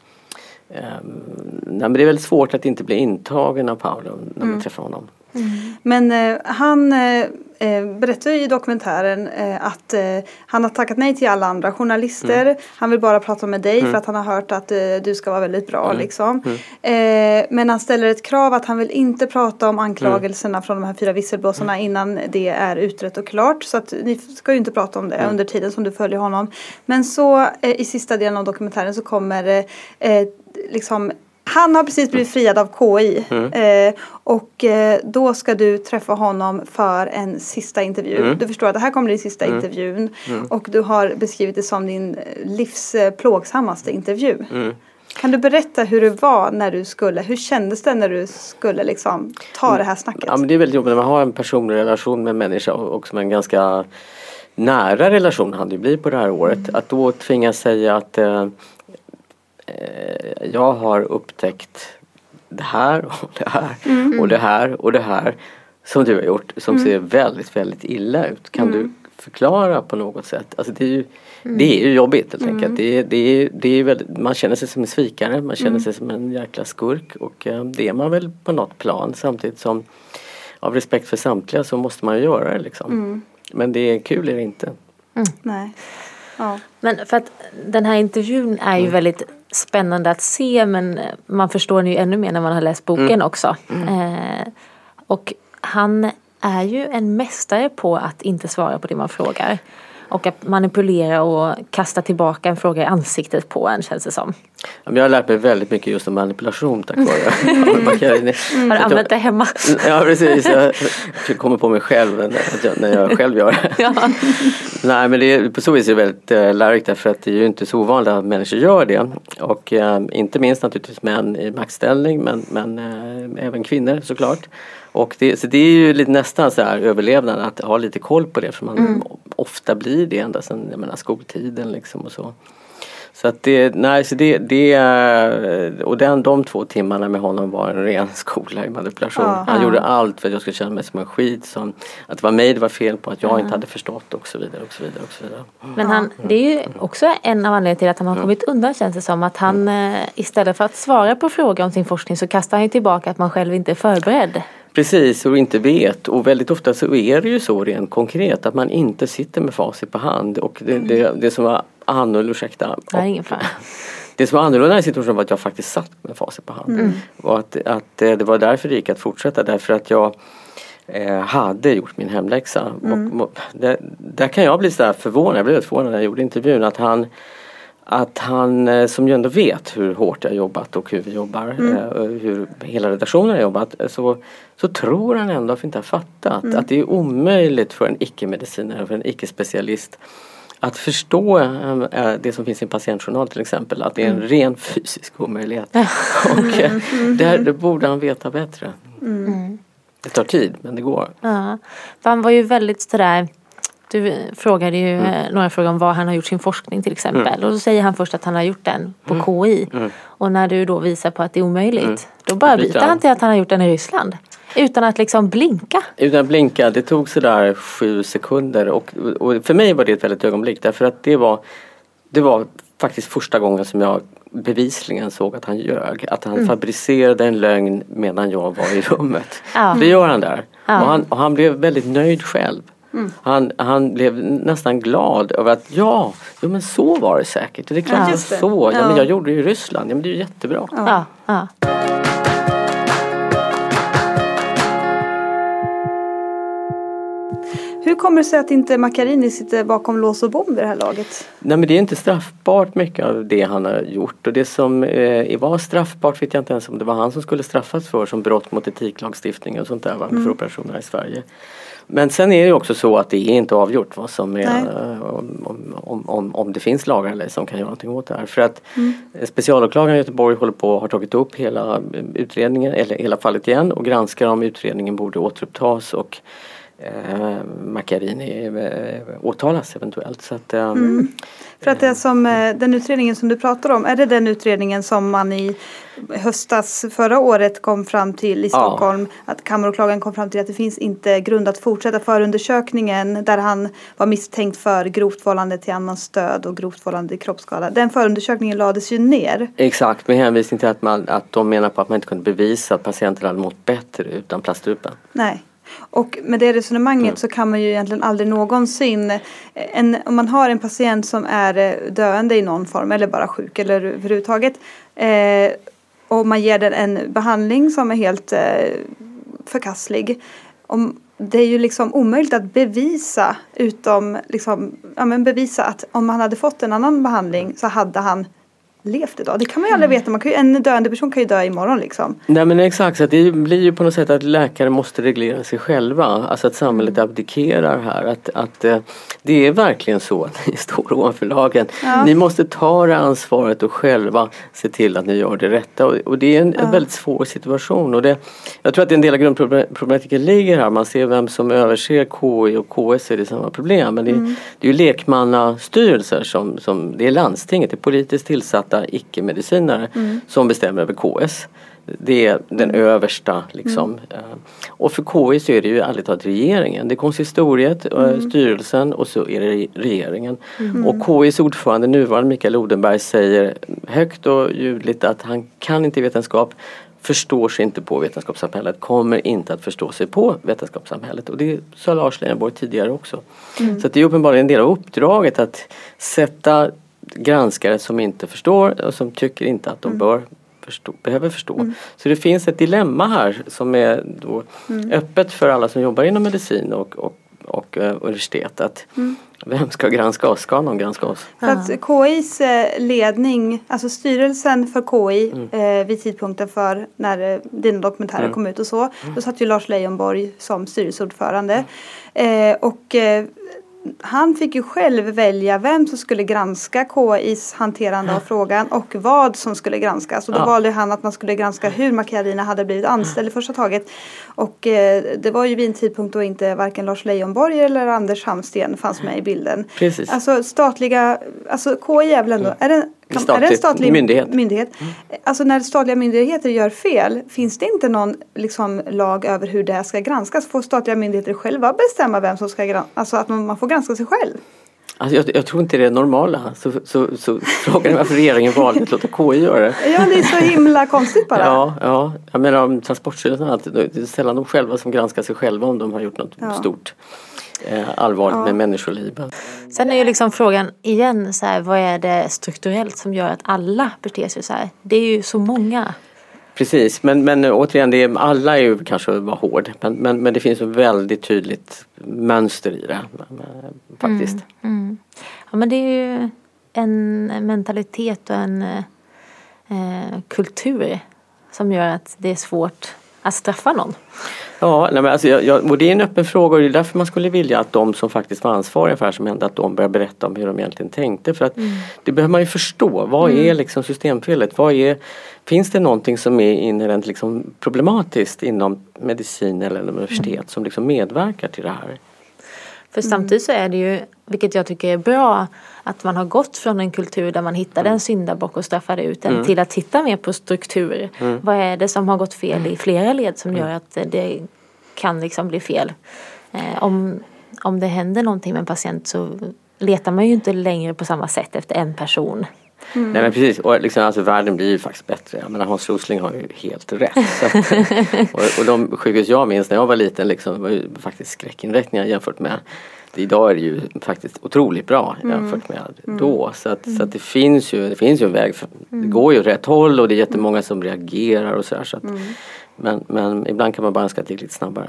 det är väldigt svårt att inte bli intagen av Paolo när man träffar honom. Men han berättar i dokumentären att han har tackat nej till alla andra journalister. Han vill bara prata med dig för att han har hört att du ska vara väldigt bra. Liksom. Men han ställer ett krav att han vill inte prata om anklagelserna från de här 4 visselblåsarna innan det är utrett och klart. Så att ni ska ju inte prata om det under tiden som du följer honom. Men så i sista delen av dokumentären så kommer liksom... Han har precis blivit friad av KI och då ska du träffa honom för en sista intervju. Du förstår att det här kommer din sista intervjun och du har beskrivit det som din livs plågsammaste intervju. Kan du berätta hur det var hur kändes det när du skulle liksom ta det här snacket? Ja, men det är väldigt jobbigt när man har en personlig relation med en människa och som en ganska nära relation hade det blivit på det här året. Att då tvingas säga att jag har upptäckt det här och det här och det här och det här som du har gjort som ser väldigt, väldigt illa ut. Kan du förklara på något sätt? Alltså det är ju jobbigt helt enkelt. Det är väldigt, man känner sig som en svikare, man känner sig som en jäkla skurk och det är man väl på något plan samtidigt som av respekt för samtliga så måste man ju göra det liksom. Men det är kul är det inte. Nej. Ja. Men för att den här intervjun är ju väldigt spännande att se, men man förstår den ju ännu mer när man har läst boken också. Och han är ju en mästare på att inte svara på det man frågar. Och att manipulera och kasta tillbaka en fråga i ansiktet på en, känns det som. Jag har lärt mig väldigt mycket just om manipulation tack vare. Har du använt det hemma? Ja, precis. Jag kommer på mig själv när jag själv gör det. Ja. Nej, men på så vis är det väldigt lärorikt, därför att det är ju inte så ovanligt att människor gör det. Och inte minst naturligtvis män i maktställning, men även kvinnor såklart. Och så det är ju lite nästan så här överlevnad att ha lite koll på det, för man ofta blir det ända sedan skoltiden liksom och så. Så att de 2 timmarna med honom var en ren skola i manipulation. Han gjorde allt för att jag skulle känna mig som en skit, som att det var mig det var fel på, att jag inte hade förstått och så vidare och så vidare och så vidare. Men det är ju också en av anledningarna till att han har kommit undan, känns det som, att han istället för att svara på frågor om sin forskning så kastar han ju tillbaka att man själv inte är förberedd. Precis, och inte vet. Och väldigt ofta så är det ju så rent konkret att man inte sitter med facit på hand. Och det som var annorlunda, ursäkta. Det som var annorlunda i situationen var att jag faktiskt satt med facit på hand. Och att det var därför det gick att fortsätta. Därför att jag hade gjort min hemläxa. Och där kan jag bli så här förvånad. Jag blev förvånad när jag gjorde intervjun att han som ju ändå vet hur hårt jag jobbat och hur vi jobbar, hur hela redaktionen har jobbat, så tror han ändå att vi inte har fattat att det är omöjligt för en icke-medicinare, för en icke-specialist att förstå det som finns i en patientjournal till exempel, att det är en ren fysisk omöjlighet. Och det borde han veta bättre. Det tar tid, men det går. Ja, för han var ju väldigt sådär. Du frågade ju några frågor om var han har gjort sin forskning till exempel. Och då säger han först att han har gjort den på KI. Och när du då visar på att det är omöjligt, då bara byter han till att han har gjort den i Ryssland. Utan att liksom blinka. Utan att blinka, det tog sådär 7 sekunder. Och för mig var det ett väldigt ögonblick. Därför att det var faktiskt första gången som jag bevisligen såg att han ljög. Att han fabricerade en lögn medan jag var i rummet. Det gör han där. Och han blev väldigt nöjd själv. Han blev nästan glad över att men så var det säkert. Det är klart men jag gjorde det i Ryssland. Ja, men det är ju jättebra. Ja. Hur kommer det sig att inte Macchiarini sitter bakom lås och bom vid det här laget? Nej, men det är inte straffbart mycket av det han har gjort. Och det som var straffbart vet jag inte ens om det var han som skulle straffas för, som brott mot etiklagstiftningen och sånt där för operationer i Sverige. Men sen är det också så att det är inte avgjort vad som är, om det finns lagar eller som kan göra någonting åt det här. För att specialåklagaren i Göteborg har tagit upp hela utredningen, eller hela fallet igen, och granskar om utredningen borde återupptas och Macchiarini åtalas eventuellt. Så att, För att det är som den utredningen som du pratar om, är det den utredningen som man i höstas förra året kom fram till i Stockholm, att kammaråklagaren kom fram till att det finns inte grund att fortsätta förundersökningen där han var misstänkt för grovt vållande till annans stöd och grovt vållande till kroppsskada. Den förundersökningen lades ju ner. Exakt, med hänvisning till att de menar på att man inte kunde bevisa att patienten hade mått bättre utan plaststrupen. Nej. Och med det resonemanget så kan man ju egentligen aldrig någonsin, om man har en patient som är döende i någon form eller bara sjuk eller överhuvudtaget, och man ger den en behandling som är helt förkastlig, det är ju liksom omöjligt att bevisa bevisa att om man hade fått en annan behandling så hade han levt idag. Det kan man ju aldrig veta. En döende person kan ju dö imorgon liksom. Nej, men exakt, så det blir ju på något sätt att läkare måste reglera sig själva. Alltså att samhället abdikerar här. Att det är verkligen så att ni står ovanför lagen. Ja. Ni måste ta det ansvaret och själva se till att ni gör det rätta. Och det är en väldigt svår situation. Och jag tror att en del av grundproblematiken ligger här. Man ser vem som överser KI och KS är det samma problem. Men det är ju lekmannastyrelser som det är landstinget, det är politiskt tillsatta icke-medicinare som bestämmer över KS. Det är den översta liksom. Och för KI så är det ju ärligt talat regeringen. Det är konsistoriet, styrelsen och så är det regeringen. Och KIs ordförande, nuvarande Mikael Odenberg, säger högt och ljudligt att han kan inte vetenskap. förstår sig inte på vetenskapssamhället, kommer inte att förstå sig på vetenskapssamhället. Och det sa Lars Leijonborg tidigare också. Så att det är uppenbarligen en del av uppdraget att sätta granskare som inte förstår och som tycker inte att de behöver förstå. Så det finns ett dilemma här som är då öppet för alla som jobbar inom medicin och universitet att vem ska granska oss? Ska någon granska oss? För att KIs ledning, alltså styrelsen för KI vid tidpunkten för när dina dokumentärer kom ut och så, då satt ju Lars Leijonborg som styrelseordförande. Han fick ju själv välja vem som skulle granska KIs hanterande av frågan och vad som skulle granskas. Och då valde han att man skulle granska hur Macchiarini hade blivit anställd i första taget. Och det var ju vid en tidpunkt då inte varken Lars Leijonborg eller Anders Hamsten fanns med i bilden. Precis. Alltså KI är väl ändå, är det en statlig myndighet? Alltså när statliga myndigheter gör fel, finns det inte någon liksom lag över hur det ska granskas? Får statliga myndigheter själva bestämma vem som ska granskas? Alltså att man får granska sig själv? Alltså jag tror inte det är normala. Så frågan är varför regeringen valde att låta KI göra det. Ja, det är så himla konstigt bara. Ja. Jag menar om Transportstyrelsen, det är sällan de själva som granskar sig själva om de har gjort något stort. Allvarligt med människoliv. Sen är ju liksom frågan igen så här, vad är det strukturellt som gör att alla beter sig så här? Det är ju så många. Precis, men återigen, alla är ju kanske var hård. Men det finns ett väldigt tydligt mönster i det faktiskt. Ja, men det är ju en mentalitet och en kultur som gör att det är svårt att straffa någon. Ja, men alltså och det är en öppen fråga och det är därför man skulle vilja att de som faktiskt var ansvariga för det som hände, att de börjar berätta om hur de egentligen tänkte. För att det behöver man ju förstå. Vad är liksom systemfelet? Finns det någonting som är inherent liksom problematiskt inom medicin eller universitet som liksom medverkar till det här? För samtidigt så är det ju, vilket jag tycker är bra, att man har gått från en kultur där man hittade en syndabock och straffade ut den till att titta mer på struktur. Vad är det som har gått fel i flera led som gör att det kan liksom bli fel? Om det händer någonting med en patient så letar man ju inte längre på samma sätt efter en person. Nej men precis, och liksom, alltså, världen blir ju faktiskt bättre. Jag menar, Hans Rosling har ju helt rätt. och de sjukhus jag minns när jag var liten liksom, var ju faktiskt skräckinrättningar jämfört med. Idag är det ju faktiskt otroligt bra jämfört med då. Så att det finns ju en väg. Det går ju rätt håll och det är jättemånga som reagerar och så här. Så att, men ibland kan man bara önska att det är lite snabbare.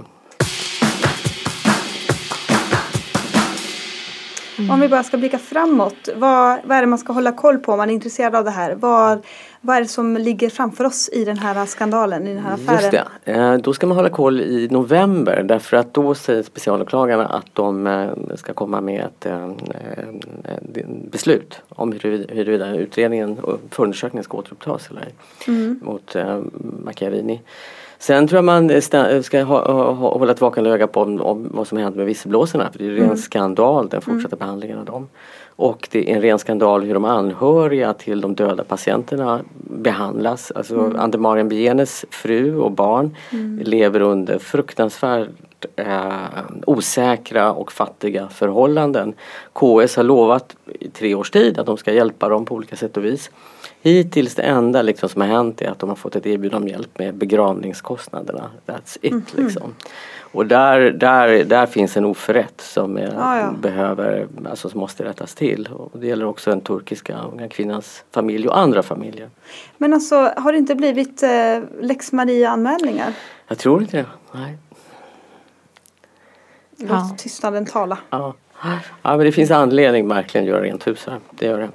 Om vi bara ska blicka framåt, vad är det man ska hålla koll på om man är intresserad av det här? Vad är det som ligger framför oss i den här skandalen, i den här affären? Just det, då ska man hålla koll i november därför att då säger specialåklagarna att de ska komma med ett beslut om huruvida utredningen och förundersökningen ska återupptas eller mot Macchiarini. Sen tror jag man ska hålla ett vakande öga på om vad som hänt med visselblåsarna. För det är ju en skandal, den fortsatta behandlingen av dem. Och det är en ren skandal hur de anhöriga till de döda patienterna behandlas. Alltså Andemariam Bienes fru och barn lever under fruktansvärt osäkra och fattiga förhållanden. KS har lovat i 3 års tid att de ska hjälpa dem på olika sätt och vis. Hittills det enda liksom som har hänt är att de har fått ett erbjudande om hjälp med begravningskostnaderna. That's it liksom. Och där finns en oförrätt som behöver, alltså som måste rättas till. Och det gäller också den turkiska unga kvinnans familj och andra familjer. Men alltså, har det inte blivit Lex Maria-anmälningar? Jag tror inte det, nej. Låt tystnaden tala. Ja, men det finns anledning verkligen att göra rent hus här. Det gör det.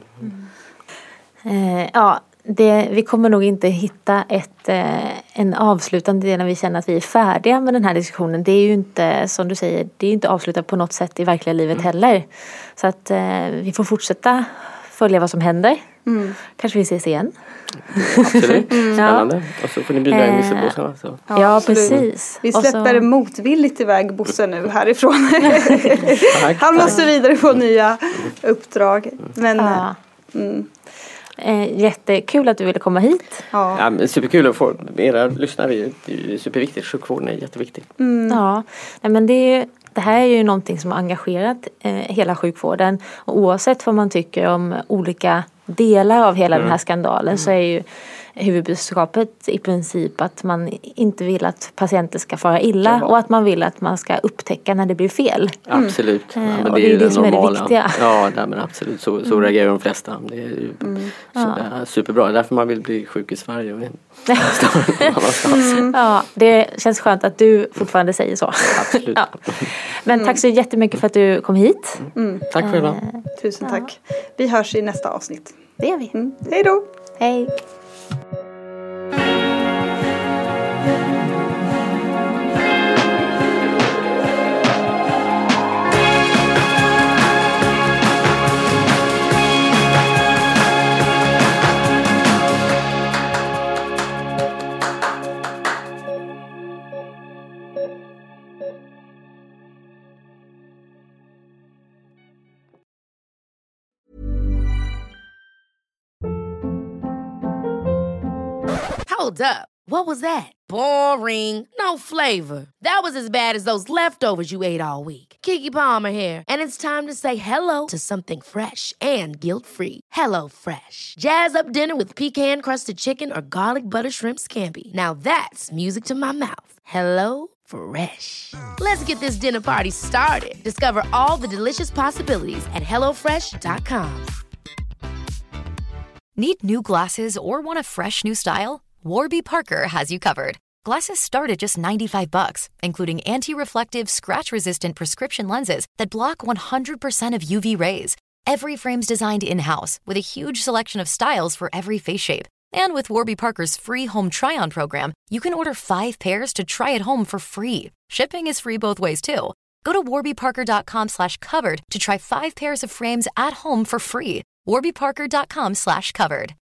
Vi kommer nog inte hitta en avslutande del när vi känner att vi är färdiga med den här diskussionen. Det är ju inte, som du säger, det är inte avslutat på något sätt i verkliga livet heller. Så att vi får fortsätta följa vad som händer. Kanske vi ses igen. Absolut, spännande. Och så får ni bjuda in visselblåsarna. Ja, precis. Vi släpper motvilligt iväg Bosse nu härifrån. Han måste vidare på nya uppdrag. Men... jättekul att du ville komma hit. Ja, men superkul att få era lyssnare. Det är superviktigt. Sjukvården är jätteviktig. Ja, men det här är ju någonting som har engagerat hela sjukvården. Och oavsett vad man tycker om olika delar av hela den här skandalen så är ju huvudbudskapet i princip att man inte vill att patienter ska fara illa och att man vill att man ska upptäcka när det blir fel. Absolut. Ja, men och det är det som är det viktiga. Ja, men absolut. Så reagerar de flesta. Det är ju superbra. Det är därför man vill bli sjuk i Sverige och Ja, det känns skönt att du fortfarande säger så. Absolut. Ja. Men tack så jättemycket för att du kom hit. Tack själva. Tusen tack. Vi hörs i nästa avsnitt. Det gör vi. Hej då. Hej. Hold up. What was that? Boring. No flavor. That was as bad as those leftovers you ate all week. Keke Palmer here, and it's time to say hello to something fresh and guilt-free. Hello Fresh. Jazz up dinner with pecan-crusted chicken or garlic butter shrimp scampi. Now that's music to my mouth. Hello Fresh. Let's get this dinner party started. Discover all the delicious possibilities at hellofresh.com. Need new glasses or want a fresh new style? Warby Parker has you covered. Glasses start at just $95, including anti-reflective, scratch-resistant prescription lenses that block 100% of UV rays. Every frame's designed in-house with a huge selection of styles for every face shape. And with Warby Parker's free home try-on program, you can order 5 pairs to try at home for free. Shipping is free both ways, too. Go to warbyparker.com/covered to try 5 pairs of frames at home for free. warbyparker.com/covered.